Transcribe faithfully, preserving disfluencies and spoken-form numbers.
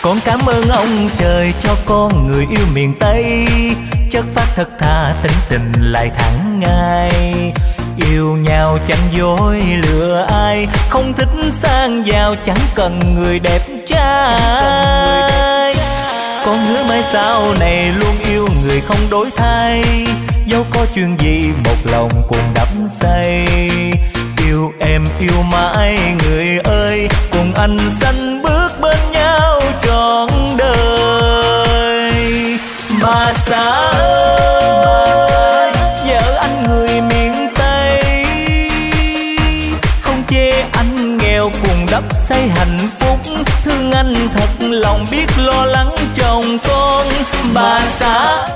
Con cảm ơn ông trời cho con người yêu miền Tây, chất phát thật thà tính tình lại thẳng ngay. Yêu nhau chẳng dối lừa ai, không thích sang giàu chẳng cần người đẹp trai. Con hứa mai sau này luôn yêu người không đổi thay, dẫu có chuyện gì một lòng cùng đắm say. Yêu em yêu mãi người ơi, cùng anh sánh bước bên nhau trọn đời. Bà xã ơi, vợ anh người miền Tây, không chê anh nghèo cùng đắp xây hạnh phúc. Thương anh thật lòng biết lo lắng chồng con. Bà xã